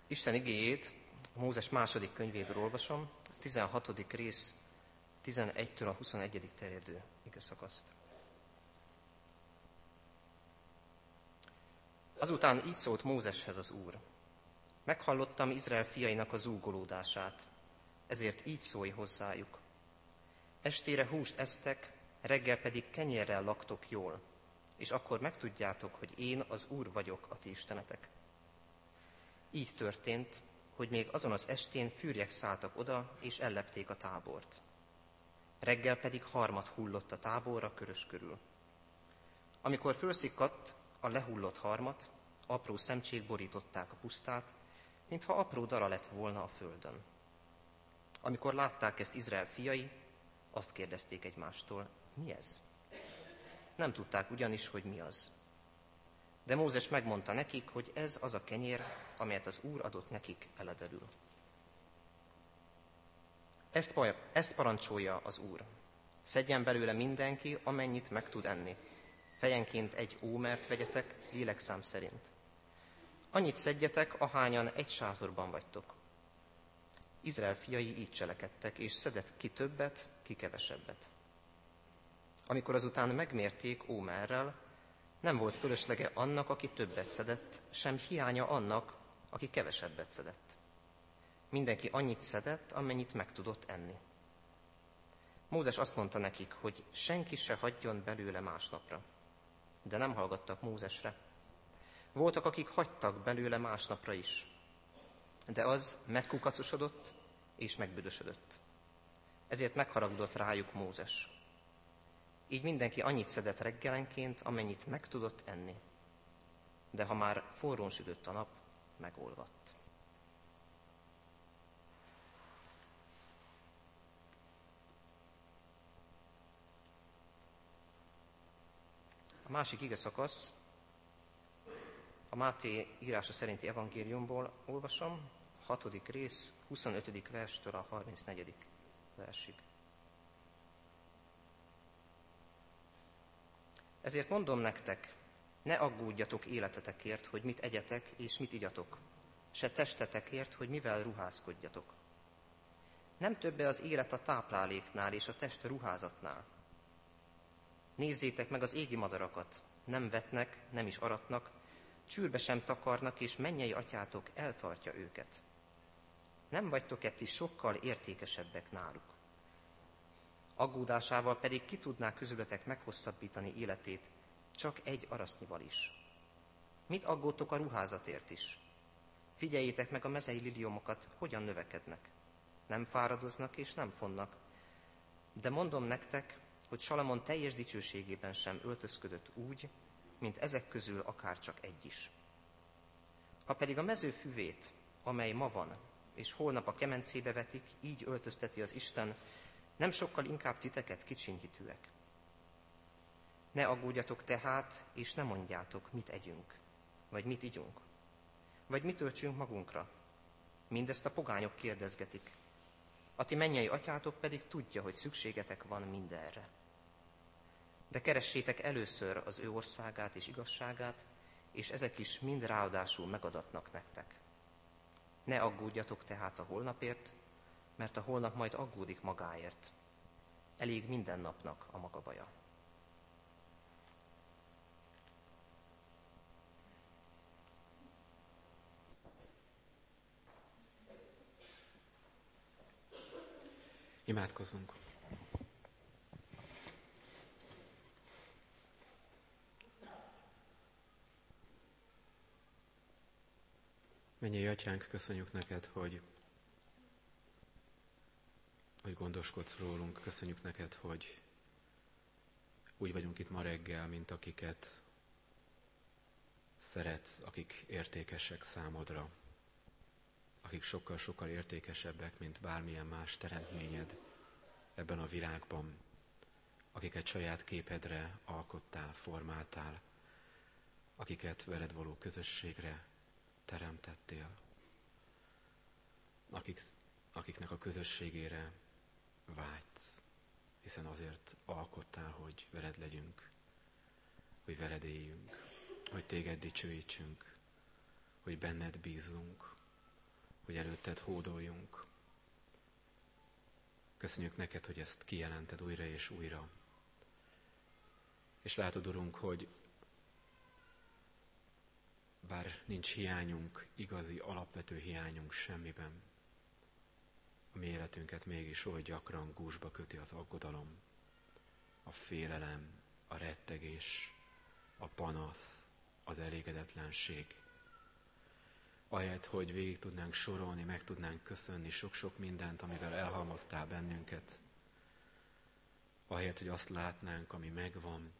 Isten igéjét a Mózes második könyvéből olvasom, a 16. rész 11-től a 21. terjedő igeszakaszt. Azután így szólt Mózeshez az Úr: Meghallottam Izrael fiainak a zúgolódását, ezért így szólj hozzájuk. Estére húst esztek, reggel pedig kenyérrel laktok jól, és akkor megtudjátok, hogy én az Úr vagyok, a ti istenetek. Így történt, hogy még azon az estén fűrjek szálltak oda, és ellepték a tábort. Reggel pedig harmat hullott a táborra körös körül. Amikor fölszikadt a lehullott harmat, apró szemcsék borították a pusztát, mintha apró dara lett volna a földön. Amikor látták ezt Izrael fiai, azt kérdezték egymástól: mi ez? Nem tudták ugyanis, hogy mi az. De Mózes megmondta nekik, hogy ez az a kenyér, amelyet az Úr adott nekik eledelül. Ezt parancsolja az Úr: szedjen belőle mindenki, amennyit meg tud enni. Fejenként egy ómert vegyetek, lélekszám szerint. Annyit szedjetek, ahányan egy sátorban vagytok. Izrael fiai így cselekedtek, és szedett ki többet, ki kevesebbet. Amikor azután megmérték ómerrel, nem volt fölöslege annak, aki többet szedett, sem hiánya annak, aki kevesebbet szedett. Mindenki annyit szedett, amennyit meg tudott enni. Mózes azt mondta nekik, hogy senki se hagyjon belőle másnapra. De nem hallgattak Mózesre. Voltak, akik hagytak belőle másnapra is. De az megkukacosodott és megbüdösödött. Ezért megharagudott rájuk Mózes. Így mindenki annyit szedett reggelenként, amennyit meg tudott enni. De ha már forrón sütött a nap, megolvadt. A másik igeszakasz a Máté írása szerinti evangéliumból olvasom, 6. rész, 25. verstől a 34. versig. Ezért mondom nektek, ne aggódjatok életetekért, hogy mit egyetek és mit igyatok, se testetekért, hogy mivel ruházkodjatok. Nem többe az élet a tápláléknál és a test a ruházatnál. Nézzétek meg az égi madarakat, nem vetnek, nem is aratnak, csűrbe sem takarnak, és mennyei atyátok eltartja őket. Nem vagytok-e ti sokkal értékesebbek náluk? Aggódásával pedig ki tudná közületek meghosszabbítani életét, csak egy arasznyival is. Mit aggódtok a ruházatért is? Figyeljétek meg a mezei liliomokat, hogyan növekednek. Nem fáradoznak és nem fonnak. De mondom nektek, hogy Salamon teljes dicsőségében sem öltözködött úgy, mint ezek közül akár csak egy is. Ha pedig a mező füvét, amely ma van, és holnap a kemencébe vetik, így öltözteti az Isten, nem sokkal inkább titeket, kicsinyhitűek. Ne aggódjatok tehát, és ne mondjátok, mit együnk, vagy mit igyunk, vagy mit öltsünk magunkra. Mindezt a pogányok kérdezgetik. A ti mennyei atyátok pedig tudja, hogy szükségetek van mindenre. De keressétek először az ő országát és igazságát, és ezek is mind ráadásul megadatnak nektek. Ne aggódjatok tehát a holnapért, mert a holnap majd aggódik magáért. Elég minden napnak a maga baja. Imádkozzunk! Mennyei Atyánk, köszönjük neked, hogy gondoskodsz rólunk. Köszönjük neked, hogy úgy vagyunk itt ma reggel, mint akiket szeretsz, akik értékesek számodra, akik sokkal-sokkal értékesebbek, mint bármilyen más teremtményed ebben a világban, akiket saját képedre alkottál, formáltál, akiket veled való közösségre teremtettél, akiknek a közösségére vágysz, hiszen azért alkottál, hogy veled legyünk, hogy veled éljünk, hogy téged dicsőítsünk, hogy benned bízunk, hogy előtted hódoljunk. Köszönjük neked, hogy ezt kijelented újra és újra. És látod, Urunk, hogy bár nincs hiányunk, igazi, alapvető hiányunk semmiben, a mi életünket mégis oly gyakran gúzsba köti az aggodalom, a félelem, a rettegés, a panasz, az elégedetlenség. Ahelyett, hogy végig tudnánk sorolni, meg tudnánk köszönni sok-sok mindent, amivel elhalmoztál bennünket, ahelyett, hogy azt látnánk, ami megvan,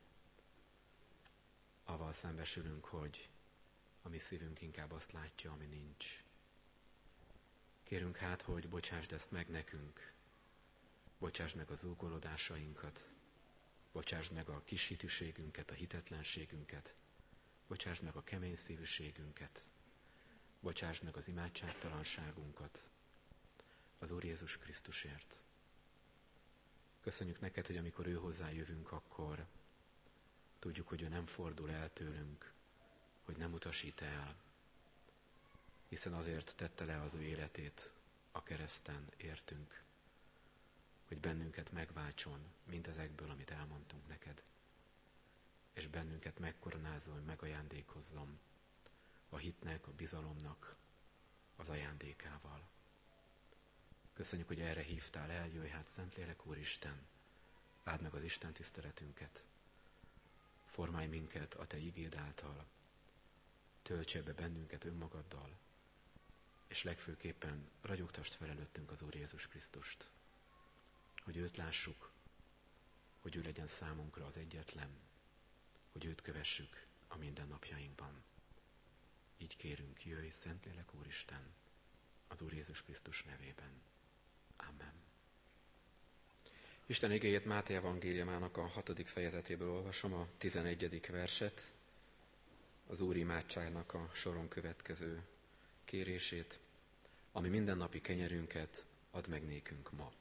avval szembesülünk, hogy a mi szívünk inkább azt látja, ami nincs. Kérünk hát, hogy bocsásd ezt meg nekünk, bocsásd meg a zúgolódásainkat, bocsásd meg a kishitűségünket, a hitetlenségünket, bocsásd meg a kemény szívűségünket, bocsásd meg az imádságtalanságunkat az Úr Jézus Krisztusért. Köszönjük neked, hogy amikor ő hozzájövünk, akkor tudjuk, hogy ő nem fordul el tőlünk, hogy nem utasít el, hiszen azért tette le az ő életét a kereszten értünk, hogy bennünket megváltson mindezekből, amit elmondtunk neked, és bennünket megkoronázol, megajándékozzon a hitnek, a bizalomnak az ajándékával. Köszönjük, hogy erre hívtál el, jöjj hát Szentlélek Úristen, áld meg az Isten tiszteletünket, formálj minket a te igéd által, töltse be bennünket önmagaddal, és legfőképpen ragyogtasd fel előttünk az Úr Jézus Krisztust, hogy őt lássuk, hogy ő legyen számunkra az egyetlen, hogy őt kövessük a mindennapjainkban. Így kérünk, jöjj, Szentlélek Úristen, az Úr Jézus Krisztus nevében. Amen. Isten igéjét Máté evangéliumának a 6. fejezetéből olvasom, a 11. verset, az Úr imádságnak a soron következő kérését, ami mindennapi kenyerünket add meg nékünk ma.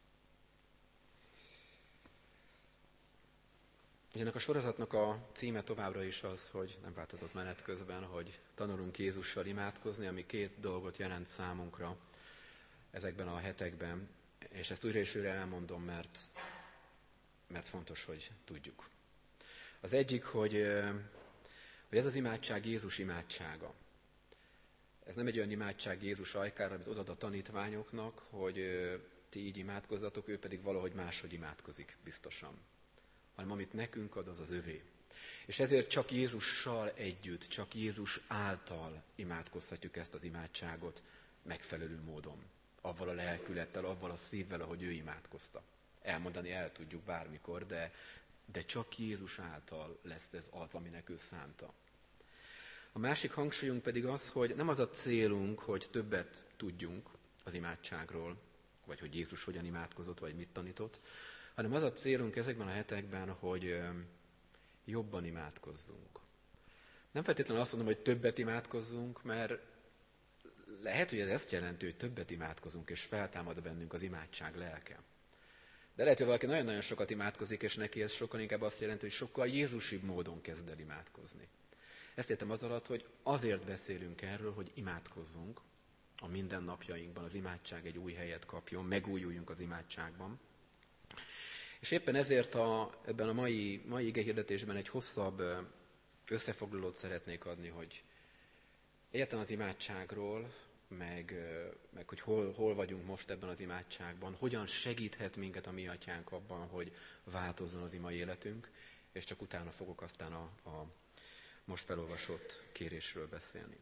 Ennek a sorozatnak a címe továbbra is az, hogy nem változott menet közben, hogy tanulunk Jézussal imádkozni, ami 2 dolgot jelent számunkra ezekben a hetekben, és ezt újra és újra elmondom, mert fontos, hogy tudjuk. Az egyik, hogy ez az imádság Jézus imádsága. Ez nem egy olyan imádság Jézus ajkára, amit odad a tanítványoknak, hogy ti így imádkozzatok, ő pedig valahogy máshogy imádkozik biztosan. Hanem amit nekünk ad, az az övé. És ezért csak Jézussal együtt, csak Jézus által imádkozhatjuk ezt az imádságot megfelelő módon. Avval a lelkülettel, avval a szívvel, ahogy ő imádkozta. Elmondani el tudjuk bármikor, de csak Jézus által lesz ez az, aminek ő szánta. A másik hangsúlyunk pedig az, hogy nem az a célunk, hogy többet tudjunk az imádságról, vagy hogy Jézus hogyan imádkozott, vagy mit tanított, hanem az a célunk ezekben a hetekben, hogy jobban imádkozzunk. Nem feltétlenül azt mondom, hogy többet imádkozzunk, mert lehet, hogy ez ezt jelenti, hogy többet imádkozunk, és feltámad bennünk az imádság lelke. De lehet, hogy valaki nagyon-nagyon sokat imádkozik, és neki ez sokkal inkább azt jelenti, hogy sokkal jézusibb módon kezd el imádkozni. Ezt értem az alatt, hogy azért beszélünk erről, hogy imádkozzunk a mindennapjainkban, az imádság egy új helyet kapjon, megújuljunk az imádságban. És éppen ezért ebben a mai igehirdetésben egy hosszabb összefoglalót szeretnék adni, hogy egyáltalán az imádságról, meg hogy hol vagyunk most ebben az imádságban, hogyan segíthet minket a mi atyánk abban, hogy változzon az ima életünk, és csak utána fogok aztán a most felolvasott kérésről beszélni.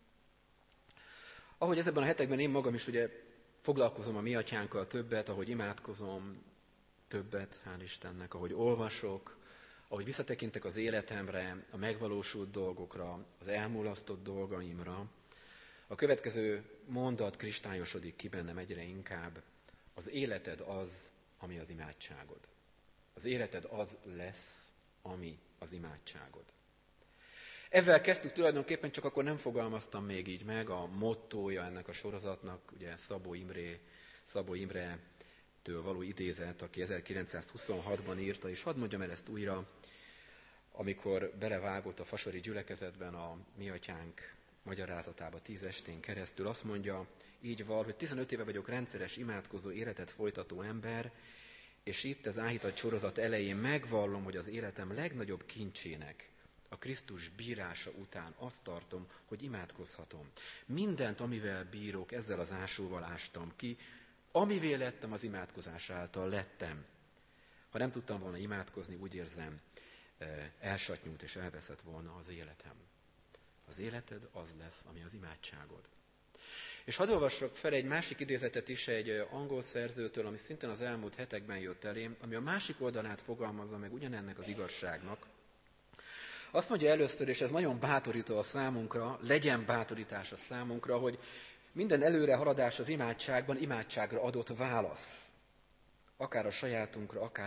Ahogy ezekben a hetekben én magam is ugye foglalkozom a mi atyánkkal többet, ahogy imádkozom többet, hál' Istennek, ahogy olvasok, ahogy visszatekintek az életemre, a megvalósult dolgokra, az elmulasztott dolgaimra, a következő mondat kristályosodik ki bennem egyre inkább. Az életed az, ami az imádságod. Az életed az lesz, ami az imádságod. Ezzel kezdtük tulajdonképpen, csak akkor nem fogalmaztam még így meg, a mottója ennek a sorozatnak, ugye Szabó Imre-től való idézet, aki 1926-ban írta, és hadd mondjam el ezt újra, amikor belevágott a fasori gyülekezetben a mi atyánk magyarázatába 10 estén keresztül. Azt mondja, így val, hogy 15 éve vagyok rendszeres imádkozó életet folytató ember, és itt az áhítat sorozat elején megvallom, hogy az életem legnagyobb kincsének a Krisztus bírása után azt tartom, hogy imádkozhatom. Mindent, amivel bírok, ezzel az ásóval ástam ki, amivé lettem, az imádkozás által lettem. Ha nem tudtam volna imádkozni, úgy érzem, elsatnyult és elveszett volna az életem. Az életed az lesz, ami az imádságod. És hadd olvassak fel egy másik idézetet is egy angol szerzőtől, ami szintén az elmúlt hetekben jött elém, ami a másik oldalát fogalmazza meg ugyanennek az igazságnak. Azt mondja először, és ez nagyon bátorító a számunkra, legyen bátorítás a számunkra, hogy minden előrehaladás az imádságban imádságra adott válasz. Akár a sajátunkra, akár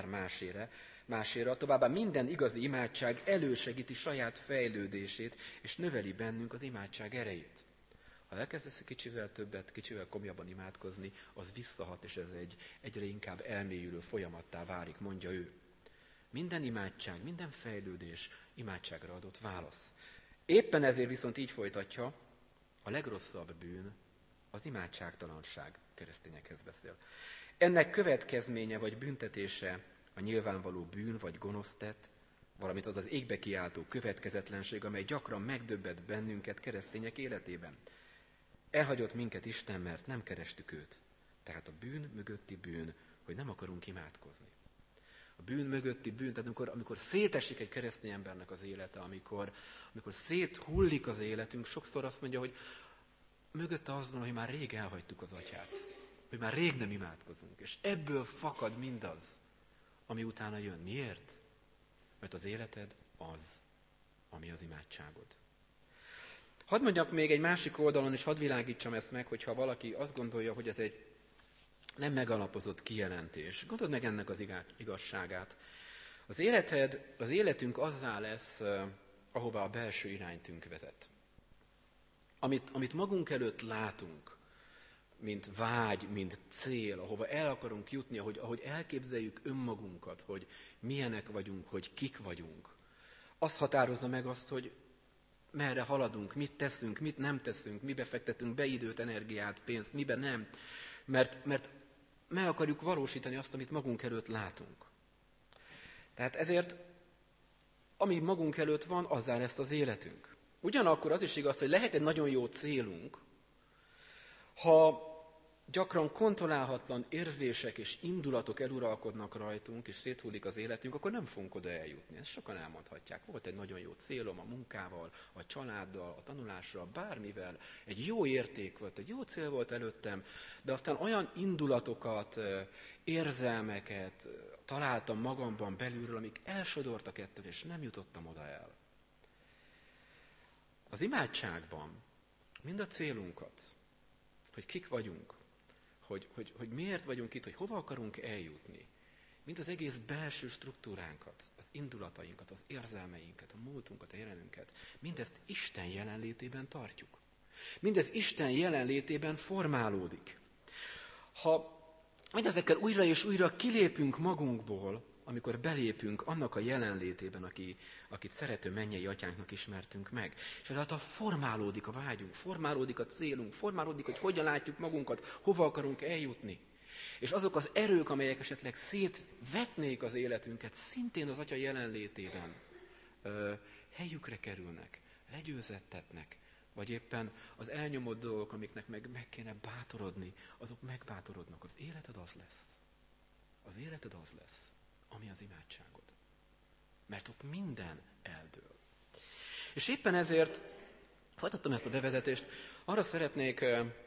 másére. Továbbá minden igazi imádság elősegíti saját fejlődését, és növeli bennünk az imádság erejét. Ha elkezdesz kicsivel többet, kicsivel komolyabban imádkozni, az visszahat, és ez egy egyre inkább elmélyülő folyamattá válik, mondja ő. Minden imádság, minden fejlődés imádságra adott válasz. Éppen ezért viszont így folytatja, a legrosszabb bűn az imádságtalanság, keresztényekhez beszél. Ennek következménye vagy büntetése a nyilvánvaló bűn vagy gonosz tett, valamint az az égbe kiáltó következetlenség, amely gyakran megdöbbent bennünket keresztények életében. Elhagyott minket Isten, mert nem kerestük őt. Tehát a bűn mögötti bűn, hogy nem akarunk imádkozni. A bűn mögötti bűn, tehát amikor szétesik egy keresztény embernek az élete, amikor széthullik az életünk, sokszor azt mondja, hogy mögötte az van, hogy már rég elhagytuk az atyát, hogy már rég nem imádkozunk, és ebből fakad mindaz, ami utána jön. Miért? Mert az életed az, ami az imádságod. Hadd mondjak még egy másik oldalon, és hadd világítsam ezt meg, hogyha valaki azt gondolja, hogy ez egy nem megalapozott kijelentés. Gondold meg ennek az igazságát. Az életünk azzá lesz, ahová a belső iránytünk vezet. Amit magunk előtt látunk, mint vágy, mint cél, ahova el akarunk jutni, ahogy elképzeljük önmagunkat, hogy milyenek vagyunk, hogy kik vagyunk, az határozza meg azt, hogy merre haladunk, mit teszünk, mit nem teszünk, mibe fektetünk be időt, energiát, pénzt, mibe nem. Mert meg akarjuk valósítani azt, amit magunk előtt látunk. Tehát ezért, ami magunk előtt van, azzá lesz az életünk. Ugyanakkor az is igaz, hogy lehet egy nagyon jó célunk, ha gyakran kontrollálhatlan érzések és indulatok eluralkodnak rajtunk, és széthullik az életünk, akkor nem fogunk oda eljutni. Ezt sokan elmondhatják. Volt egy nagyon jó célom a munkával, a családdal, a tanulással, bármivel. Egy jó érték volt, egy jó cél volt előttem, de aztán olyan indulatokat, érzelmeket találtam magamban belülről, amik elsodortak ettől, és nem jutottam oda el. Az imádságban mind a célunkat, hogy kik vagyunk, hogy miért vagyunk itt, hogy hova akarunk eljutni, mint az egész belső struktúránkat, az indulatainkat, az érzelmeinket, a múltunkat, a jelenünket, mindezt Isten jelenlétében tartjuk. Mindez Isten jelenlétében formálódik. Ha mindezekkel újra és újra kilépünk magunkból, amikor belépünk annak a jelenlétében, akit szerető mennyei atyánknak ismertünk meg. És ezáltal formálódik a vágyunk, formálódik a célunk, formálódik, hogy hogyan látjuk magunkat, hova akarunk eljutni. És azok az erők, amelyek esetleg szétvetnék az életünket, szintén az atya jelenlétében helyükre kerülnek, legyőzettetnek, vagy éppen az elnyomott dolgok, amiknek meg kéne bátorodni, azok megbátorodnak. Az életed az lesz. Az életed az lesz, ami az imádságod. Mert ott minden eldől. És éppen ezért folytattam ezt a bevezetést, arra szeretnék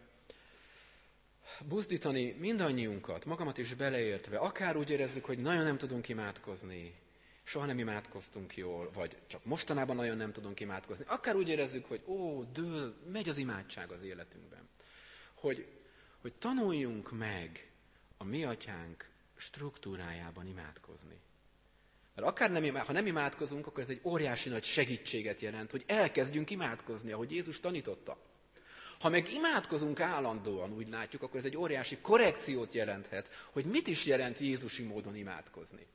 buzdítani mindannyiunkat, magamat is beleértve, akár úgy érezzük, hogy nagyon nem tudunk imádkozni, soha nem imádkoztunk jól, vagy csak mostanában nagyon nem tudunk imádkozni, akár úgy érezzük, hogy megy az imádság az életünkben. Hogy tanuljunk meg a mi atyánk struktúrájában imádkozni. Mert ha nem imádkozunk, akkor ez egy óriási nagy segítséget jelent, hogy elkezdjünk imádkozni, ahogy Jézus tanította. Ha meg imádkozunk állandóan, úgy látjuk, akkor ez egy óriási korrekciót jelenthet, hogy mit is jelent Jézusi módon imádkozni.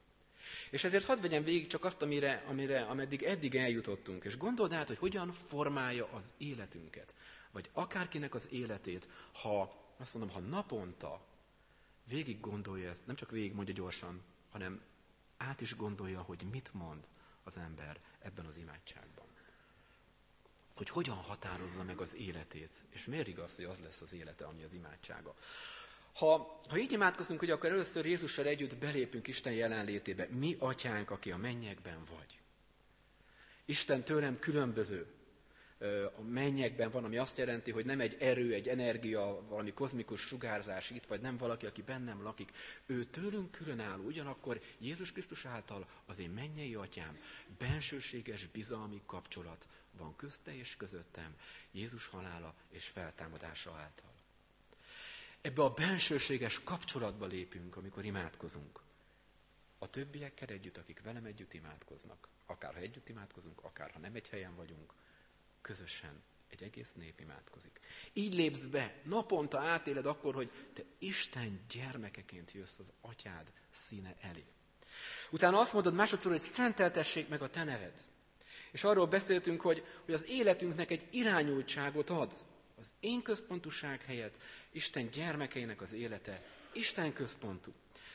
És ezért hadd vegyem végig csak azt, ameddig eddig eljutottunk, és gondold át, hogy hogyan formálja az életünket, vagy akárkinek az életét, ha naponta végig gondolja ezt, nem csak végig mondja gyorsan, hanem át is gondolja, hogy mit mond az ember ebben az imádságban. Hogy hogyan határozza meg az életét, és miért igaz, hogy az lesz az élete, ami az imádsága. Ha így imádkozunk, hogy akkor először Jézussal együtt belépünk Isten jelenlétébe. Mi, Atyánk, aki a mennyekben vagy. Isten tőlem különböző. A mennyekben van, ami azt jelenti, hogy nem egy erő, egy energia, valami kozmikus sugárzás itt, vagy nem valaki, aki bennem lakik. Ő tőlünk különálló, ugyanakkor Jézus Krisztus által az én mennyei Atyám, bensőséges, bizalmi kapcsolat van közte és közöttem, Jézus halála és feltámadása által. Ebbe a bensőséges kapcsolatba lépünk, amikor imádkozunk. A többiekkel együtt, akik velem együtt imádkoznak, akárha együtt imádkozunk, akárha nem egy helyen vagyunk, közösen egy egész nép imádkozik. Így lépsz be, naponta átéled akkor, hogy te Isten gyermekeként jössz az Atyád színe elé. Utána azt mondod másodszor, hogy szenteltessék meg a te neved. És arról beszéltünk, hogy az életünknek egy irányultságot ad. Az én központúság helyett Isten gyermekeinek az élete Isten központú.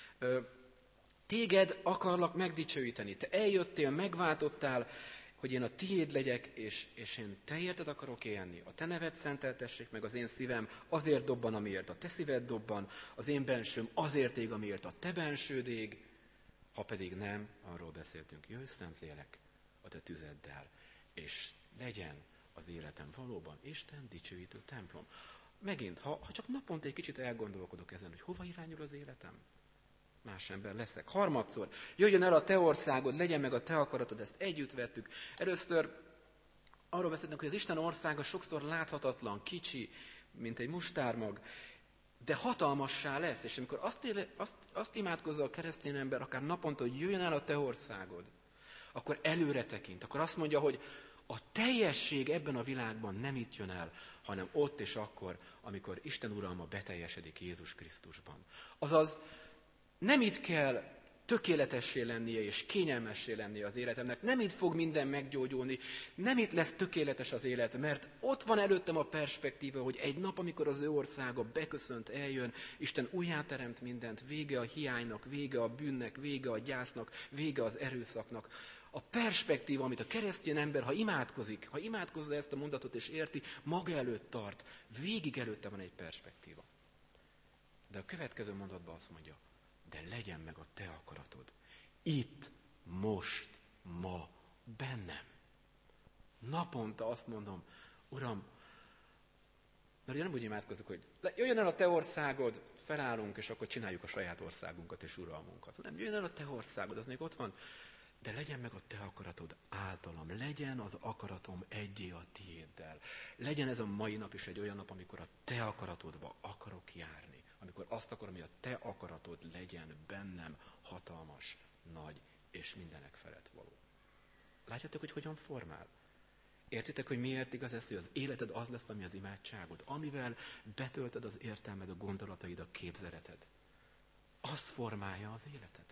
Téged akarlak megdicsőíteni. Te eljöttél, megváltottál, hogy én a tiéd legyek, és én te érted akarok élni. A te neved szenteltessék meg, az én szívem azért dobban, amiért a te szíved dobban, az én bensőm azért ég, amiért a te bensőd ég, ha pedig nem, arról beszéltünk, jöjj Szentlélek a te tüzeddel, és legyen az életem valóban Isten dicsőítő templom. Megint, ha csak naponta egy kicsit elgondolkodok ezen, hogy hova irányul az életem, más ember leszek. Harmadszor, jöjjön el a te országod, legyen meg a te akaratod, ezt együtt vettük. Először arról beszéltünk, hogy az Isten országa sokszor láthatatlan, kicsi, mint egy mustármag, de hatalmassá lesz, és amikor azt imádkozza a keresztény ember, akár naponta, hogy jöjjön el a te országod, akkor előre tekint, akkor azt mondja, hogy a teljesség ebben a világban nem itt jön el, hanem ott és akkor, amikor Isten uralma beteljesedik Jézus Krisztusban. Azaz nem itt kell tökéletessé lennie és kényelmessé lennie az életemnek, nem itt fog minden meggyógyulni, nem itt lesz tökéletes az élet, mert ott van előttem a perspektíva, hogy egy nap, amikor az ő országa beköszönt, eljön, Isten újjáteremt mindent, vége a hiánynak, vége a bűnnek, vége a gyásznak, vége az erőszaknak. A perspektíva, amit a keresztény ember, ha imádkozza ezt a mondatot és érti, maga előtt tart, végig előtte van egy perspektíva. De a következő mondatban azt mondja, de legyen meg a te akaratod. Itt, most, ma, bennem. Naponta azt mondom, Uram, mert ugye nem úgy imádkozunk, hogy jöjjön el a te országod, felállunk, és akkor csináljuk a saját országunkat és uralmunkat. Nem, jöjjön el a te országod, az még ott van, de legyen meg a te akaratod általam, legyen az akaratom egyé a tiéddel. Legyen ez a mai nap is egy olyan nap, amikor a te akaratodba akarok járni. Amikor azt akarom, hogy a te akaratod legyen bennem hatalmas, nagy és mindenek felett való. Látjátok, hogy hogyan formál? Értitek, hogy miért igaz ez, hogy az életed az lesz, ami az imádságod, amivel betöltöd az értelmed, a gondolataid, a képzeleted. Az formálja az életed.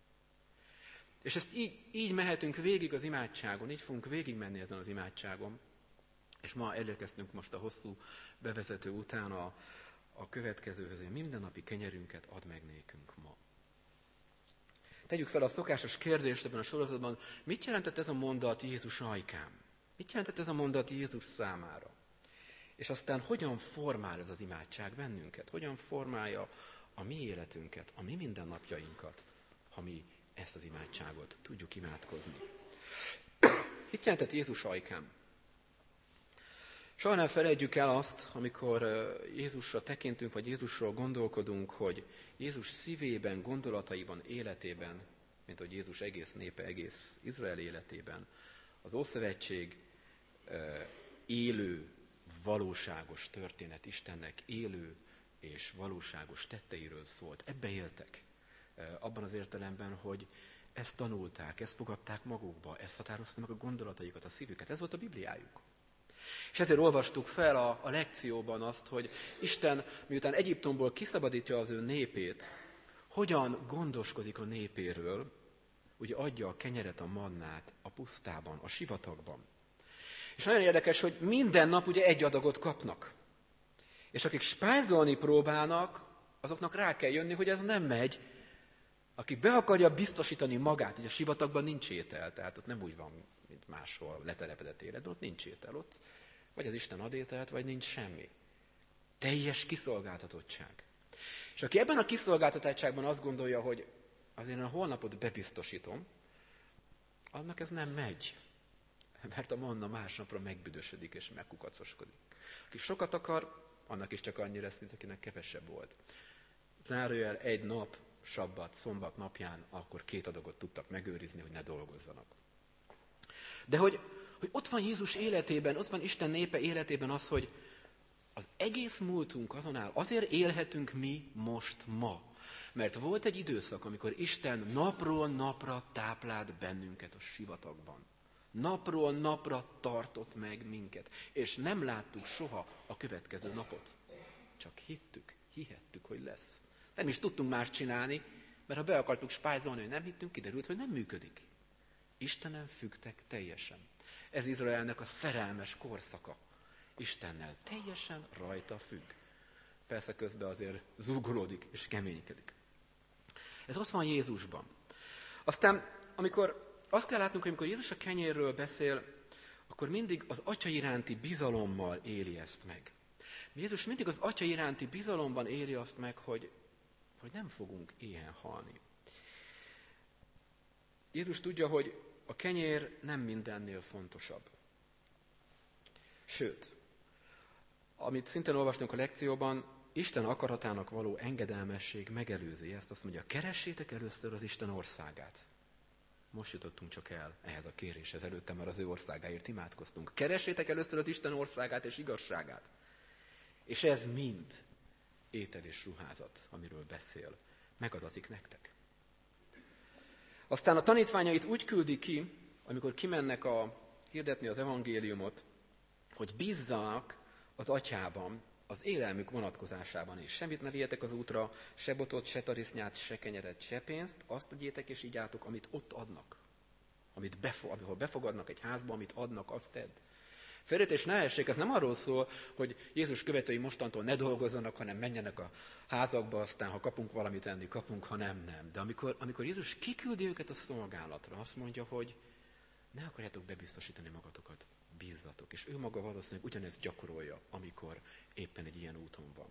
És ezt így mehetünk végig az imádságon, így fogunk végigmenni ezen az imádságon. És ma elérkeztünk most a hosszú bevezető után a következőhöz, hogy mindennapi kenyerünket add meg nékünk ma. Tegyük fel a szokásos kérdést ebben a sorozatban, mit jelentett ez a mondat Jézus ajkám? Mit jelentett ez a mondat Jézus számára? És aztán hogyan formál ez az imádság bennünket? Hogyan formálja a mi életünket, a mi mindennapjainkat, ha mi ezt az imádságot tudjuk imádkozni? Mit jelentett Jézus ajkám? Soha nem felejtjük el azt, amikor Jézusra tekintünk, vagy Jézusról gondolkodunk, hogy Jézus szívében, gondolataiban, életében, mint hogy Jézus egész népe, egész Izrael életében, az Ószövetség élő, valóságos történet, Istennek élő és valóságos tetteiről szólt. Ebbe éltek, abban az értelemben, hogy ezt tanulták, ezt fogadták magukba, ezt határozta meg a gondolataikat, a szívüket. Ez volt a Bibliájuk. És ezért olvastuk fel a lekcióban azt, hogy Isten, miután Egyiptomból kiszabadítja az ő népét, hogyan gondoskodik a népéről, ugye adja a kenyeret, a mannát a pusztában, a sivatagban. És nagyon érdekes, hogy minden nap ugye egy adagot kapnak. És akik spájzolni próbálnak, azoknak rá kell jönni, hogy ez nem megy. Aki be akarja biztosítani magát, hogy a sivatagban nincs étel, tehát ott nem úgy van, mint máshol letelepedett életben, ott nincs étel, ott vagy az Isten ad ételt, vagy nincs semmi. Teljes kiszolgáltatottság. És aki ebben a kiszolgáltatottságban azt gondolja, hogy azért a holnapot bebiztosítom, annak ez nem megy. Mert a manna másnapra megbüdösödik és megkukacoskodik. Aki sokat akar, annak is csak annyi lesz, mint akinek kevesebb volt. Zárójel egy nap, sabbat, szombat napján, akkor 2 adagot tudtak megőrizni, hogy ne dolgozzanak. De hogy ott van Jézus életében, ott van Isten népe életében az, hogy az egész múltunk azon áll, azért élhetünk mi most ma. Mert volt egy időszak, amikor Isten napról napra táplált bennünket a sivatagban. Napról napra tartott meg minket, és nem láttuk soha a következő napot. Csak hihettük, hogy lesz. Nem is tudtunk más csinálni, mert ha be akartuk spájzolni, hogy nem hittünk, kiderült, hogy nem működik. Istenen függtek teljesen. Ez Izraelnek a szerelmes korszaka. Istennel teljesen rajta függ. Persze közben azért zúgolódik és keménykedik. Ez ott van Jézusban. Aztán, azt kell látnunk, hogy amikor Jézus a kenyérről beszél, akkor mindig az Atya iránti bizalommal éli ezt meg. Jézus mindig az Atya iránti bizalomban éli azt meg, hogy nem fogunk éhen halni. Jézus tudja, hogy a kenyér nem mindennél fontosabb. Sőt, amit szintén olvastunk a lekcióban, Isten akaratának való engedelmesség megelőzi ezt. Azt mondja, keressétek először az Isten országát. Most jutottunk csak el ehhez a kéréshez, előtte már az ő országáért imádkoztunk. Keressétek először az Isten országát és igazságát. És ez mind étel és ruházat, amiről beszél, megadatik nektek. Aztán a tanítványait úgy küldi ki, amikor kimennek hirdetni az evangéliumot, hogy bízzanak az Atyában, az élelmük vonatkozásában is. Semmit ne vigyetek az útra, se botot, se tarisznyát, se kenyeret, se pénzt, azt adjétek és igyátok, amit ott adnak. Ahol befogadnak egy házba, amit adnak, azt tedd. Félreértés ne essék, ez nem arról szól, hogy Jézus követői mostantól ne dolgozzanak, hanem menjenek a házakba, aztán ha kapunk valamit enni, kapunk, ha nem. De amikor Jézus kiküldi őket a szolgálatra, azt mondja, hogy ne akarjátok bebiztosítani magatokat, bízzatok. És ő maga valószínűleg ugyanezt gyakorolja, amikor éppen egy ilyen úton van.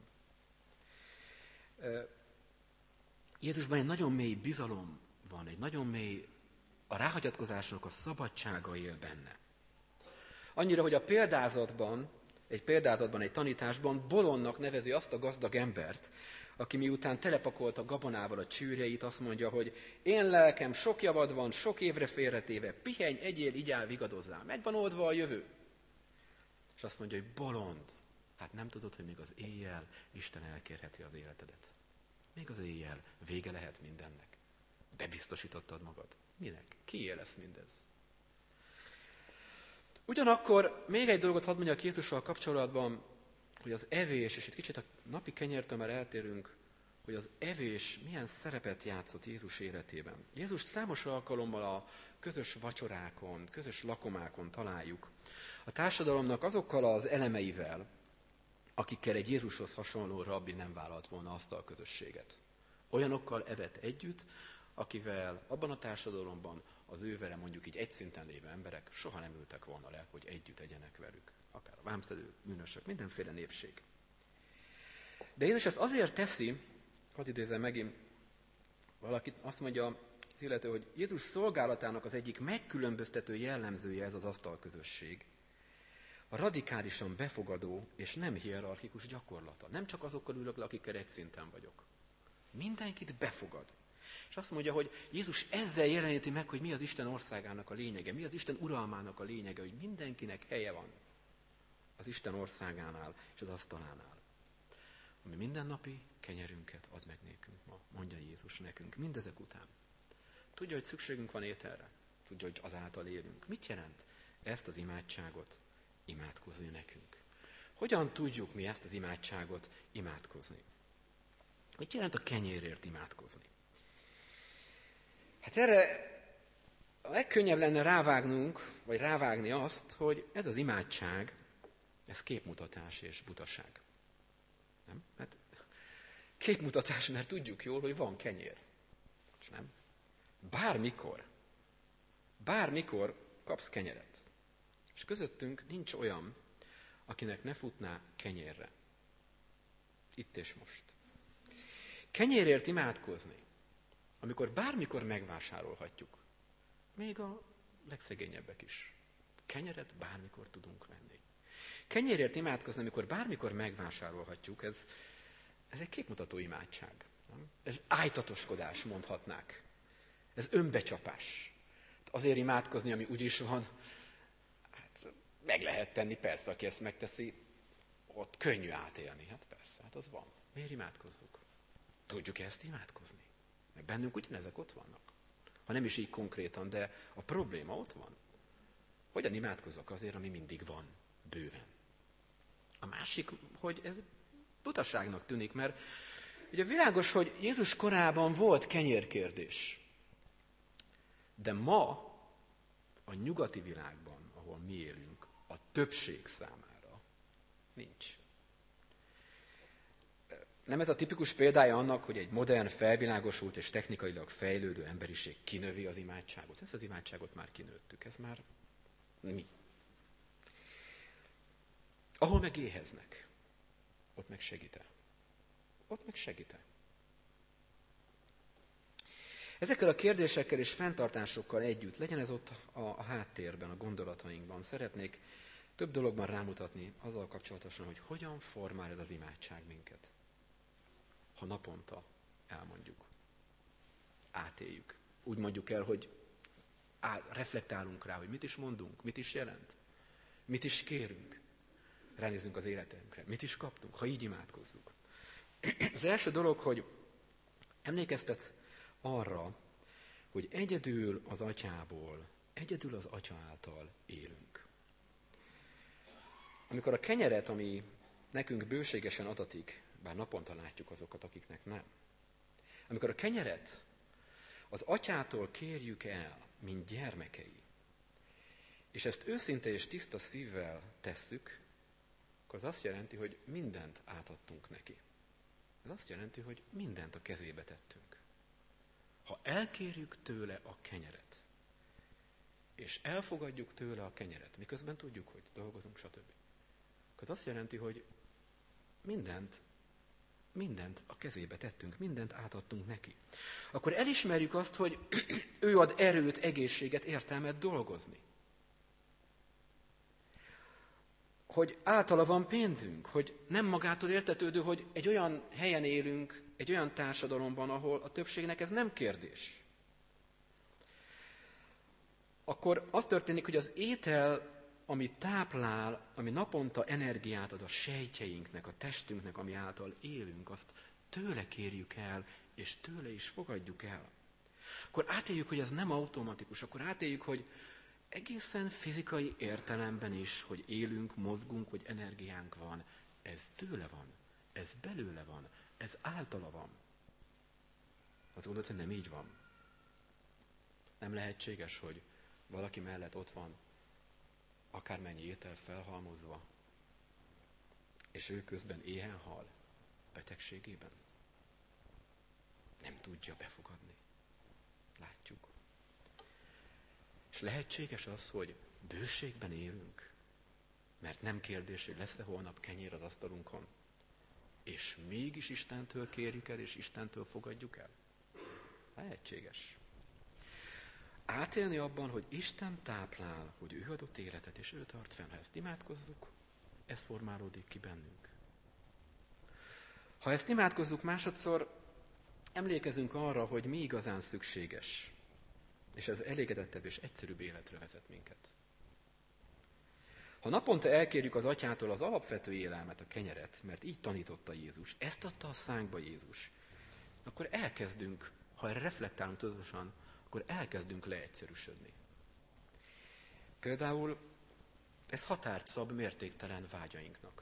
Jézusban egy nagyon mély bizalom van, egy nagyon mély, a ráhagyatkozásnak a szabadsága él benne. Annyira, hogy egy példázatban, egy tanításban bolondnak nevezi azt a gazdag embert, aki miután telepakolta gabonával a csűrjeit, azt mondja, hogy én lelkem, sok javad van, sok évre félretéve, pihenj, egyél, igyál, vigadozzál, meg van oldva a jövő. És azt mondja, hogy bolond, hát nem tudod, hogy még az éjjel Isten elkérheti az életedet. Még az éjjel vége lehet mindennek. Bebiztosítottad magad. Minek? Kié lesz mindez? Ugyanakkor még egy dolgot hadd mondjak Jézussal kapcsolatban, hogy az evés, és itt kicsit a napi kenyértől már eltérünk, hogy az evés milyen szerepet játszott Jézus életében. Jézus számos alkalommal a közös vacsorákon, közös lakomákon találjuk. A társadalomnak azokkal az elemeivel, akikkel egy Jézushoz hasonló rabbi nem vállalt volna azt a közösséget. Olyanokkal evett együtt, akivel abban a társadalomban az ővele mondjuk így egy szinten lévő emberek soha nem ültek volna le, hogy együtt egyenek velük. Akár a vámszedők, bűnösök, mindenféle népség. De Jézus ezt azért teszi, hadd idézem megint, valaki azt mondja az illető, hogy Jézus szolgálatának az egyik megkülönböztető jellemzője ez az asztalközösség. A radikálisan befogadó és nem hierarchikus gyakorlata. Nem csak azokkal ülök le, akikkel egy szinten vagyok. Mindenkit befogad. És azt mondja, hogy Jézus ezzel jeleníti meg, hogy mi az Isten országának a lényege, mi az Isten uralmának a lényege, hogy mindenkinek helye van az Isten országánál és az asztalánál. Ami mindennapi kenyerünket ad meg nékünk ma, mondja Jézus nekünk, mindezek után. Tudja, hogy szükségünk van ételre, tudja, hogy azáltal élünk. Mit jelent ezt az imádságot imádkozni nekünk? Hogyan tudjuk mi ezt az imádságot imádkozni? Mit jelent a kenyérért imádkozni? Hát erre A legkönnyebb lenne rávágnunk, vagy rávágni azt, hogy ez az imádság, ez képmutatás és butaság. Nem? Hát képmutatás, mert tudjuk jól, hogy van kenyér. Nem? Bármikor kapsz kenyeret. És közöttünk nincs olyan, akinek ne futná kenyérre. Itt és most. Kenyérért imádkozni, amikor bármikor megvásárolhatjuk. Még a legszegényebbek is. Kenyeret bármikor tudunk venni. Kenyérért imádkozni, amikor bármikor megvásárolhatjuk, ez egy képmutató imádság. Nem? Ez ájtatoskodás, mondhatnák. Ez önbecsapás. Azért imádkozni, ami úgyis van, hát meg lehet tenni, persze, aki ezt megteszi, ott könnyű átélni. Hát persze, hát az van. Miért imádkozzuk? Tudjuk ezt imádkozni? Mert bennünk ugyanezek ott vannak. Ha nem is így konkrétan, de a probléma ott van. Hogyan imádkozok azért, ami mindig van, bőven? A másik, hogy ez butaságnak tűnik, mert ugye világos, hogy Jézus korában volt kenyérkérdés. De ma a nyugati világban, ahol mi élünk, a többség számára nincs. Nem ez a tipikus példája annak, hogy egy modern, felvilágosult és technikailag fejlődő emberiség kinövi az imádságot? Ezt az imádságot már kinőttük, ez már mi. Ahol meg éheznek, ott meg segít-e? Ott meg segít-e? Ezekkel a kérdésekkel és fenntartásokkal együtt, legyen ez ott a háttérben, a gondolatainkban, szeretnék több dologban rámutatni azzal kapcsolatosan, hogy hogyan formál ez az imádság minket. Ha naponta elmondjuk, átéljük, úgy mondjuk el, hogy reflektálunk rá, hogy mit is mondunk, mit is jelent, mit is kérünk, ránézzünk az életünkre, mit is kaptunk, ha így imádkozzuk. Az első dolog, hogy emlékeztetsz arra, hogy egyedül az Atyából, egyedül az Atya által élünk. Amikor a kenyeret, ami nekünk bőségesen adatik, bár naponta látjuk azokat, akiknek nem. Amikor a kenyeret az Atyától kérjük el, mint gyermekei, és ezt őszinte és tiszta szívvel tesszük, akkor az azt jelenti, hogy mindent átadtunk neki. Ez azt jelenti, hogy mindent a kezébe tettünk. Ha elkérjük tőle a kenyeret, és elfogadjuk tőle a kenyeret, miközben tudjuk, hogy dolgozunk, stb., akkor az azt jelenti, hogy mindent a kezébe tettünk, mindent átadtunk neki. Akkor elismerjük azt, hogy ő ad erőt, egészséget, értelmet dolgozni. Hogy általa van pénzünk, hogy nem magától értetődő, hogy egy olyan helyen élünk, egy olyan társadalomban, ahol a többségnek ez nem kérdés. Akkor az történik, hogy az étel, ami táplál, ami naponta energiát ad a sejtjeinknek, a testünknek, ami által élünk, azt tőle kérjük el, és tőle is fogadjuk el. Akkor átéljük, hogy ez nem automatikus, akkor átéljük, hogy egészen fizikai értelemben is, hogy élünk, mozgunk, hogy energiánk van, ez tőle van, ez belőle van, ez általa van. Azt gondolod, hogy nem így van. Nem lehetséges, hogy valaki mellett ott van akármennyi étel felhalmozva, és ő közben éhen hal betegségében. Nem tudja befogadni. Látjuk. És lehetséges az, hogy bőségben élünk, mert nem kérdés, hogy lesz-e holnap kenyér az asztalunkon, és mégis Istentől kérjük el, és Istentől fogadjuk el. Lehetséges. Átélni abban, hogy Isten táplál, hogy ő adott életet, és ő tart fenn. Ha ezt imádkozzuk, ez formálódik ki bennünk. Ha ezt imádkozzuk másodszor, emlékezünk arra, hogy mi igazán szükséges. És ez elégedettebb és egyszerűbb életre vezet minket. Ha naponta elkérjük az Atyától az alapvető élelmet, a kenyeret, mert így tanította Jézus, ezt adta a szánkba Jézus, akkor elkezdünk, ha erre reflektálunk tudatosan, akkor elkezdünk leegyszerűsödni. Például ez határt szab mértéktelen vágyainknak.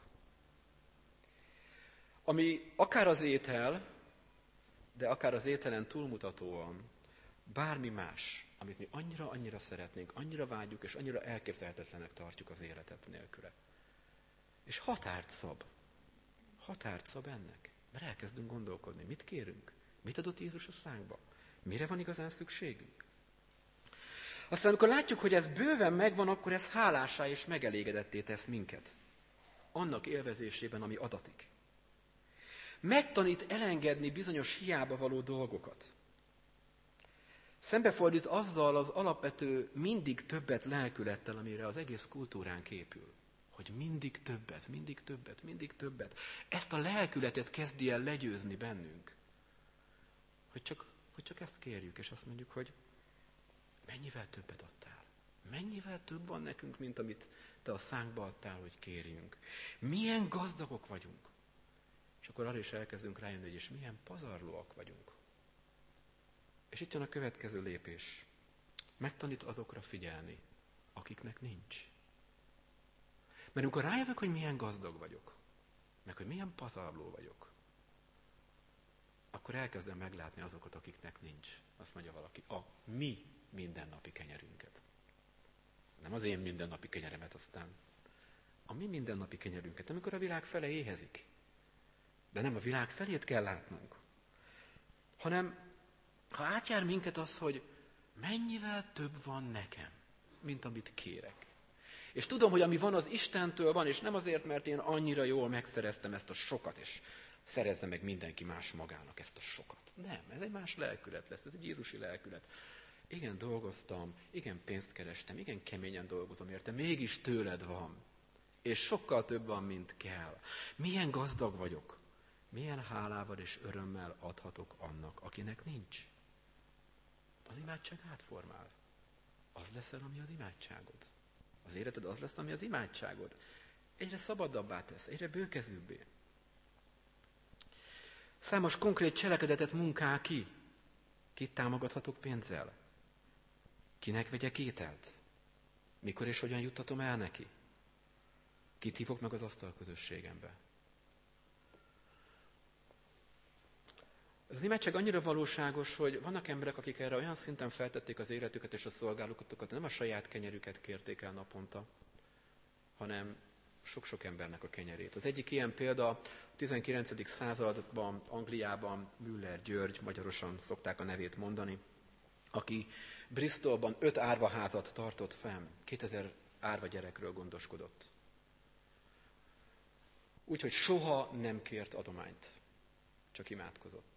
Ami akár az étel, de akár az ételen túlmutatóan bármi más, amit mi annyira szeretnénk, annyira vágyjuk, és annyira elképzelhetetlenek tartjuk az életet nélküle. És határt szab ennek. Mert elkezdünk gondolkodni, mit kérünk, mit adott Jézus a szánkba, mire van igazán szükségünk. Aztán amikor látjuk, hogy ez bőven megvan, akkor ez hálásá és megelégedetté tesz minket. Annak élvezésében, ami adatik. Megtanít elengedni bizonyos hiába való dolgokat. Szembefordít azzal az alapvető mindig többet lelkülettel, amire az egész kultúránk épül. Hogy mindig többet. Ezt a lelkületet kezdi el legyőzni bennünk. Hogy csak ezt kérjük, és azt mondjuk, hogy mennyivel többet adtál. Mennyivel több van nekünk, mint amit te a szánkba adtál, hogy kérjünk. Milyen gazdagok vagyunk. És akkor arra is elkezdünk rájönni, hogy és milyen pazarlóak vagyunk. És itt jön a következő lépés. Megtanít azokra figyelni, akiknek nincs. Mert amikor rájövök, hogy milyen gazdag vagyok, meg hogy milyen pazarló vagyok, akkor elkezdem meglátni azokat, akiknek nincs. Azt mondja valaki, a mi mindennapi kenyerünket. Nem az én mindennapi kenyeremet aztán. A mi mindennapi kenyerünket, amikor a világ fele éhezik. De nem a világ felét kell látnunk, hanem ha átjár minket az, hogy mennyivel több van nekem, mint amit kérek. És tudom, hogy ami van, az Istentől van, és nem azért, mert én annyira jól megszereztem ezt a sokat, és szerezze meg mindenki más magának ezt a sokat. Nem, ez egy más lelkület lesz, ez egy jézusi lelkület. Igen, dolgoztam, igen, pénzt kerestem, igen, keményen dolgozom érte, mégis tőled van. És sokkal több van, mint kell. Milyen gazdag vagyok. Milyen hálával és örömmel adhatok annak, akinek nincs. Az imádság átformál. Az leszel, ami az imádságod. Az életed az lesz, ami az imádságod. Egyre szabadabbá tesz, egyre bőkezűbbé. Számos konkrét cselekedetet munkál ki. Kit támogathatok pénzzel? Kinek vegyek ételt? Mikor és hogyan juttatom el neki? Kit hívok meg az asztal közösségembe? Az imádság annyira valóságos, hogy vannak emberek, akik erre olyan szinten feltették az életüket és a szolgálatokat, nem a saját kenyerüket kérték el naponta, hanem sok-sok embernek a kenyerét. Az egyik ilyen példa a 19. században, Angliában Müller György, magyarosan szokták a nevét mondani, aki Bristolban 5 árvaházat tartott fenn, 2000 árva gyerekről gondoskodott. Úgyhogy soha nem kért adományt, csak imádkozott.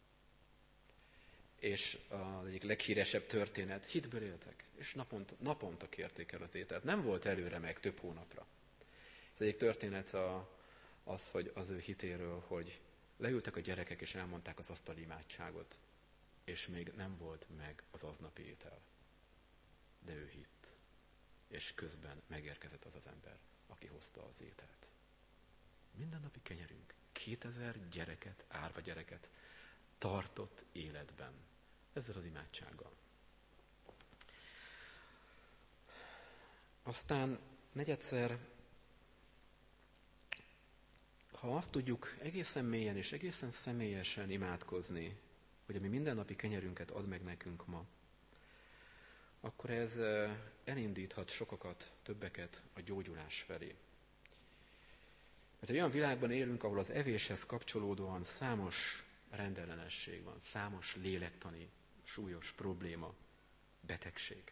És az egyik leghíresebb történet, hitből éltek, és naponta kérték el az ételt. Nem volt előre meg több hónapra. Az egyik történet az, hogy az ő hitéről, hogy leültek a gyerekek, és elmondták az asztali imádságot, és még nem volt meg az aznapi étel. De ő hitt, és közben megérkezett az az ember, aki hozta az ételt. Mindennapi kenyerünk 2000 gyereket, árva gyereket tartott életben. Ezzel az imádsággal. Aztán negyedszer, ha azt tudjuk egészen mélyen és egészen személyesen imádkozni, hogy a mi mindennapi kenyerünket ad meg nekünk ma, akkor ez elindíthat sokakat, többeket a gyógyulás felé. Mert egy olyan világban élünk, ahol az evéshez kapcsolódóan számos rendellenesség van, számos lélektani, súlyos probléma, betegség.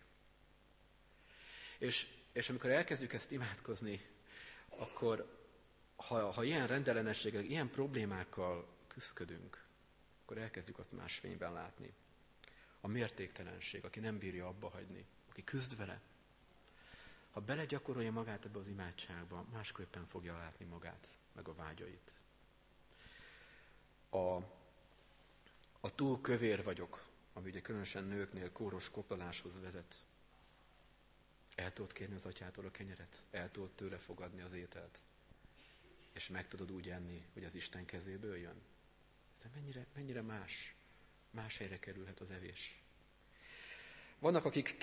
És amikor elkezdjük ezt imádkozni, akkor ha ilyen rendellenességgel, ilyen problémákkal küszködünk, akkor elkezdjük azt más fényben látni. A mértéktelenség, aki nem bírja abba hagyni, aki küzd vele, ha belegyakorolja magát ebbe az imádságba, másképpen fogja látni magát, meg a vágyait. A túl kövér vagyok, ami ugye különösen nőknél kóros koplaláshoz vezet. El tudod kérni az atyától a kenyeret, el tudod tőle fogadni az ételt, és meg tudod úgy enni, hogy az Isten kezéből jön. De mennyire más helyre kerülhet az evés. Vannak, akik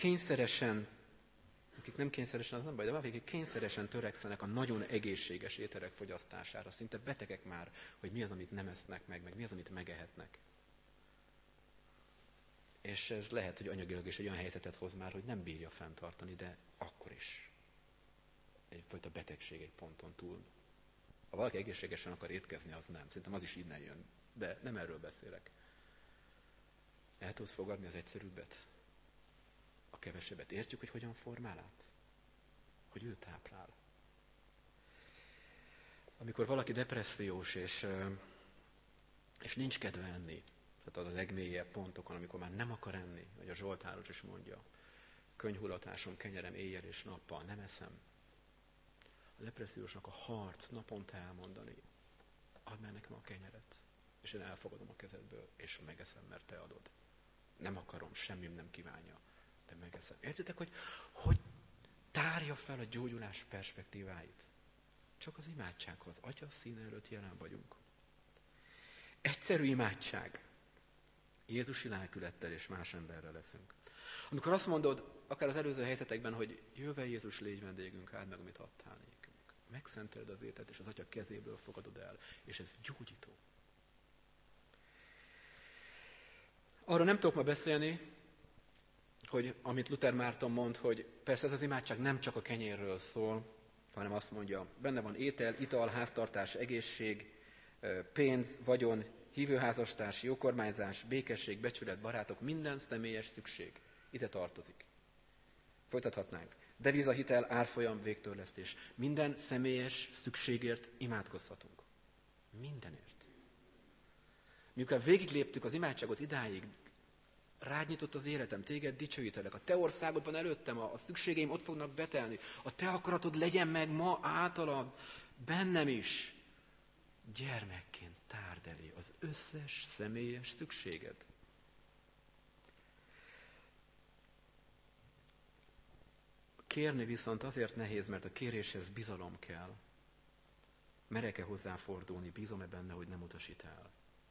nem kényszeresen, az nem baj, de vannak, akik kényszeresen törekszenek a nagyon egészséges ételek fogyasztására. Szinte betegek már, hogy mi az, amit nem esznek meg mi az, amit megehetnek. És ez lehet, hogy anyagilag is egy olyan helyzetet hoz már, hogy nem bírja fenntartani, de akkor is. Egyfajta betegség egy ponton túl. Ha valaki egészségesen akar étkezni, az nem. Szerintem az is innen jön. De nem erről beszélek. El tudsz fogadni az egyszerűbbet? A kevesebbet. Értjük, hogy hogyan formál át? Hogy ő táplál. Amikor valaki depressziós, és nincs kedve enni, tehát a legmélyebb pontokon, amikor már nem akar enni, vagy a Zsoltáros is mondja, könyhulatásom, kenyerem éjjel és nappal, nem eszem. A depressziósnak a harc naponta elmondani, add már nekem a kenyeret, és én elfogadom a kezedből, és megeszem, mert te adod. Nem akarom, semmim nem kívánja, de megeszem. Értitek, hogy tárja fel a gyógyulás perspektíváit? Csak az imádsághoz. Atya színe előtt jelen vagyunk. Egyszerű imádság. Jézusi lelkülettel és más emberrel leszünk. Amikor azt mondod, akár az előző helyzetekben, hogy jöve Jézus, légy vendégünk, áld meg, amit adtál nékünk. Megszenteled az ételt, és az Atya kezéből fogadod el, és ez gyógyító. Arra nem tudok ma beszélni, hogy amit Luther Márton mond, hogy persze ez az imádság nem csak a kenyérről szól, hanem azt mondja, benne van étel, ital, háztartás, egészség, pénz, vagyon, hívőházastárs, jó kormányzás, békesség, becsület, barátok, minden személyes szükség. Ide tartozik. Folytathatnánk. Devizahitel, árfolyam, végtörlesztés. Minden személyes szükségért imádkozhatunk. Mindenért. Miután végigléptük az imádságot idáig, rád nyitott az életem, téged dicsőítelek, a te országod van előttem, a szükségeim ott fognak betelni, a te akaratod legyen meg ma általad, bennem is. Gyermekként tárd elé az összes személyes szükséged. Kérni viszont azért nehéz, mert a kéréshez bizalom kell. Merek-e hozzáfordulni, bízom-e benne, hogy nem utasít el?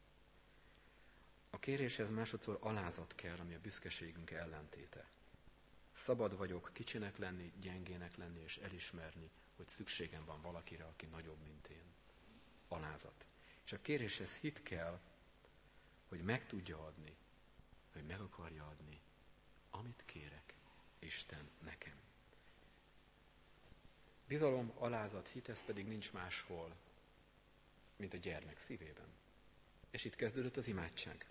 A kéréshez másodszor alázat kell, ami a büszkeségünk ellentéte. Szabad vagyok kicsinek lenni, gyengének lenni, és elismerni, hogy szükségem van valakire, aki nagyobb, mint én. Alázat. És a kéréshez hit kell, hogy meg tudja adni, hogy meg akarja adni, amit kérek, Isten nekem. Bizalom, alázat, hit, ez pedig nincs máshol, mint a gyermek szívében. És itt kezdődött az imádság.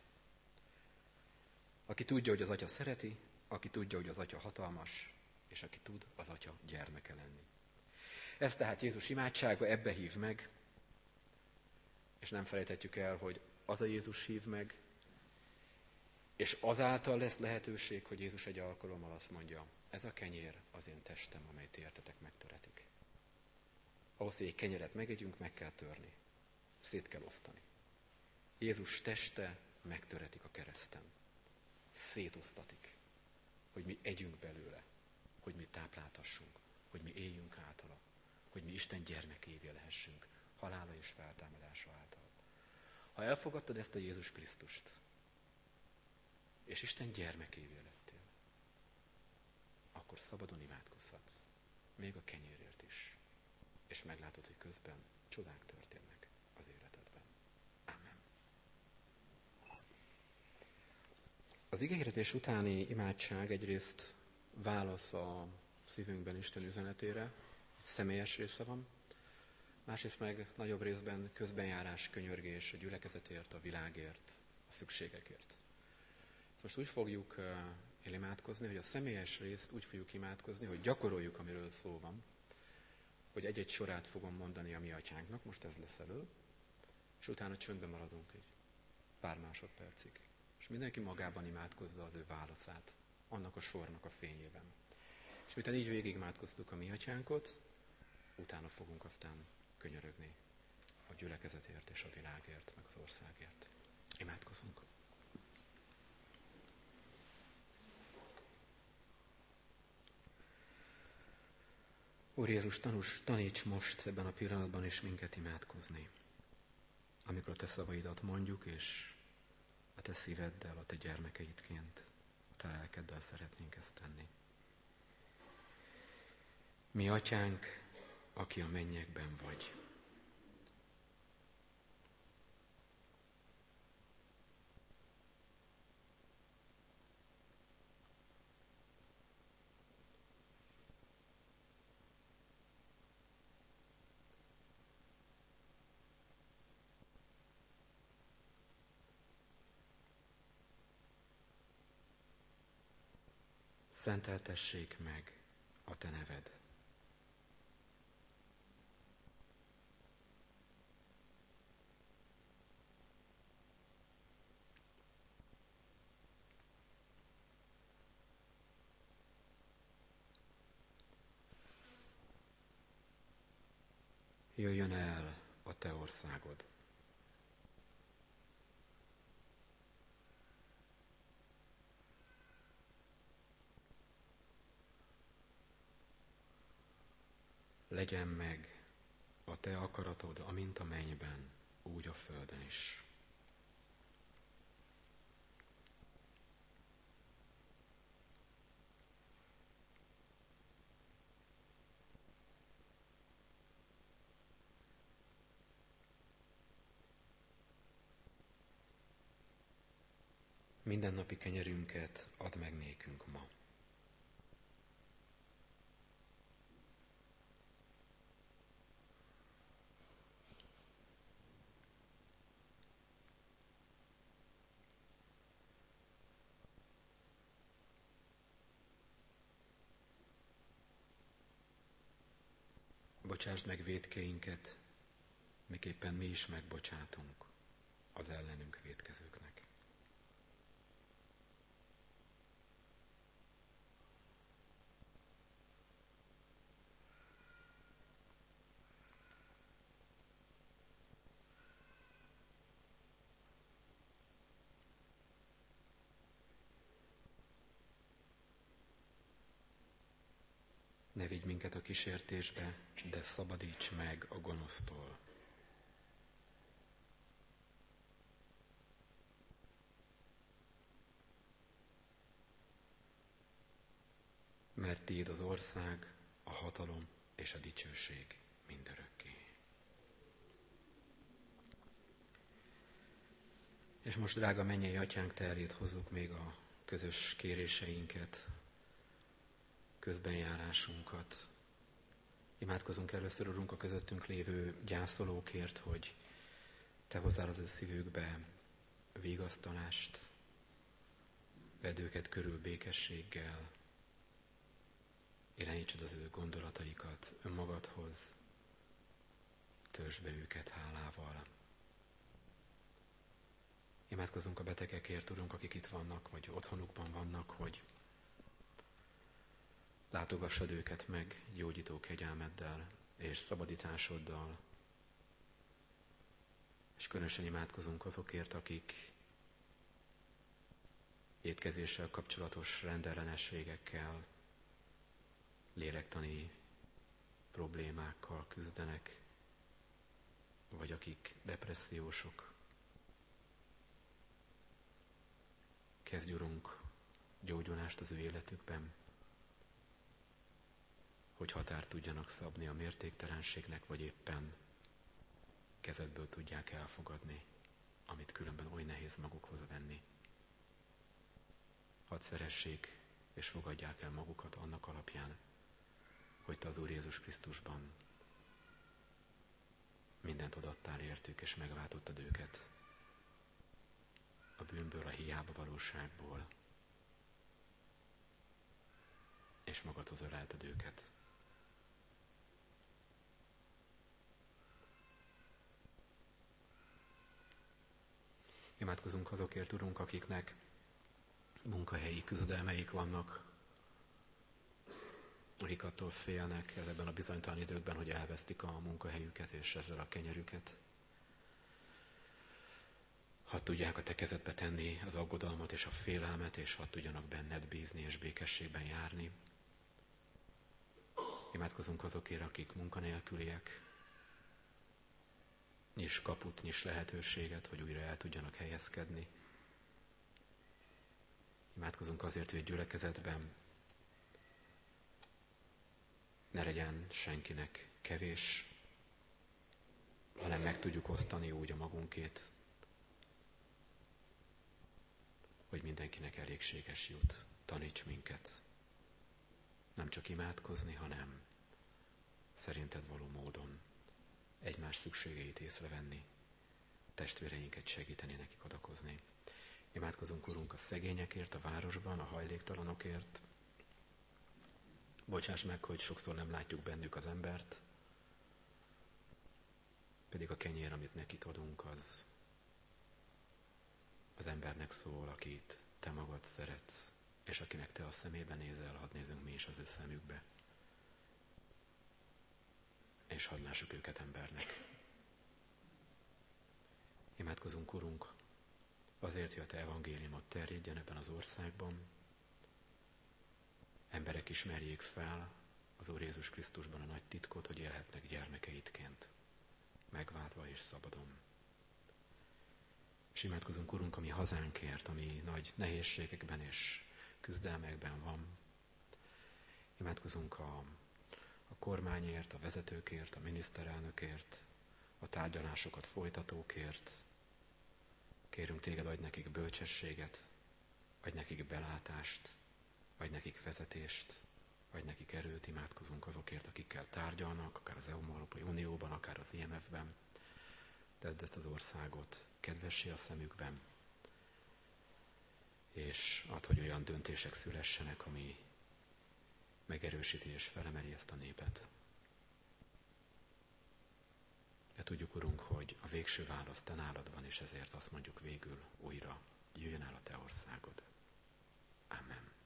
Aki tudja, hogy az Atya szereti, aki tudja, hogy az Atya hatalmas, és aki tud, az Atya gyermeke lenni. Ez tehát Jézus imádsága, ebbe hív meg, és nem felejthetjük el, hogy az a Jézus hív meg, és azáltal lesz lehetőség, hogy Jézus egy alkalommal azt mondja, ez a kenyér az én testem, amely ti értetek megtöretik. Ahhoz, hogy egy kenyeret megegyünk, meg kell törni. Szét kell osztani. Jézus teste megtöretik a kereszten. Szétosztatik, hogy mi együnk belőle, hogy mi tápláltassunk, hogy mi éljünk általa, hogy mi Isten gyermekévé lehessünk, halála és feltámadása által. Ha elfogadtad ezt a Jézus Krisztust, és Isten gyermekévé lettél, akkor szabadon imádkozhatsz, még a kenyérért is, és meglátod, hogy közben csodák történnek az életedben. Amen. Az igehirdetés utáni imádság egyrészt válasz a szívünkben Isten üzenetére, személyes része van, másrészt meg nagyobb részben közbenjárás, könyörgés a gyülekezetért, a világért, a szükségekért. Most úgy fogjuk imádkozni, hogy a személyes részt úgy fogjuk imádkozni, hogy gyakoroljuk, amiről szó van, hogy egy-egy sorát fogom mondani a mi atyánknak, most ez lesz elő, és utána csöndben maradunk egy pár másodpercig. És mindenki magában imádkozza az ő válaszát, annak a sornak a fényében. És miután így végig imádkoztuk a mi atyánkot, utána fogunk aztán könyörögni a gyülekezetért és a világért, meg az országért. Imádkozzunk! Úr Jézus, taníts most ebben a pillanatban is minket imádkozni. Amikor a te szavaidat mondjuk, és a te szíveddel, a te gyermekeidként, a te lelkeddel szeretnénk ezt tenni. Mi atyánk, aki a mennyekben vagy. szenteltessék meg a te neved. Jöjjön el a te országod. Legyen meg a te akaratod, amint a mennyben, úgy a földön is. Mindennapi kenyerünket add meg nékünk ma. Bocsásd meg vétkeinket, miképpen mi is megbocsátunk az ellenünk vétkezőknek. Ne vigy minket a kísértésbe, de szabadíts meg a gonosztól. Mert tiéd az ország, a hatalom és a dicsőség mindörökké. És most, drága mennyei Atyánk, te eléd hozzuk még a közös kéréseinket, közbenjárásunkat. Imádkozunk először, Urunk, a közöttünk lévő gyászolókért, hogy te hozzál az ő szívükbe vigasztalást, vedd őket körül békességgel, irányítsd az ő gondolataikat önmagadhoz, töltsd be őket hálával. Imádkozunk a betegekért, Urunk, akik itt vannak, vagy otthonukban vannak, hogy látogassad őket meg gyógyító kegyelmeddel és szabadításoddal. És különösen imádkozunk azokért, akik étkezéssel kapcsolatos rendellenességekkel, lélektani problémákkal küzdenek, vagy akik depressziósok. Kezdj, Urunk, gyógyulást az ő életükben, hogy határt tudjanak szabni a mértéktelenségnek, vagy éppen kezedből tudják elfogadni, amit különben oly nehéz magukhoz venni. Hadd szeressék és fogadják el magukat annak alapján, hogy te az Úr Jézus Krisztusban mindent odaadtál értük, és megváltottad őket a bűnből, a hiába valóságból, és magadhoz ölelted őket. Imádkozunk azokért, Urunk, akiknek munkahelyi küzdelmeik vannak, akik attól félnek ezekben a bizonytalan időkben, hogy elvesztik a munkahelyüket és ezzel a kenyerüket. Hadd tudják a te kezedbe tenni az aggodalmat és a félelmet, és hadd tudjanak benned bízni és békességben járni. Imádkozunk azokért, akik munkanélküliek. Nyiss kaput, nyiss lehetőséget, hogy újra el tudjanak helyezkedni. Imádkozunk azért, hogy a gyülekezetben ne legyen senkinek kevés, hanem meg tudjuk osztani úgy a magunkét, hogy mindenkinek elégséges jut. Taníts minket nem csak imádkozni, hanem szerinted való módon egymás szükségeit észrevenni, testvéreinket segíteni, nekik adakozni. Imádkozunk, Urunk, a szegényekért a városban, a hajléktalanokért, Bocsáss meg, hogy sokszor nem látjuk bennük az embert, pedig a kenyér, amit nekik adunk, az embernek szól, akit te magad szeretsz, és akinek te a szemébe nézel, hadd nézzünk mi is az ő szemükbe. És hadd lássuk őket embernek. Imádkozunk, Urunk, azért, hogy a te evangéliumot terjedjen ebben az országban, emberek ismerjék fel az Úr Jézus Krisztusban a nagy titkot, hogy élhetnek gyermekeidként, megváltva és szabadon. És imádkozunk, Urunk, ami hazánkért, ami nagy nehézségekben és küzdelmekben van. Imádkozunk a kormányért, a vezetőkért, a miniszterelnökért, a tárgyalásokat folytatókért. Kérünk téged, adj nekik bölcsességet, adj nekik belátást, adj nekik vezetést, adj nekik erőt. Imádkozunk azokért, akikkel tárgyalnak, akár az Európai Unióban, akár az IMF-ben. Tedd ezt az országot kedvessé a szemükben, és add, hogy olyan döntések szülessenek, ami megerősíti és felemeli ezt a népet. De tudjuk, Urunk, hogy a végső válasz te nálad van, és ezért azt mondjuk végül újra, jöjjön el a te országod. Amen.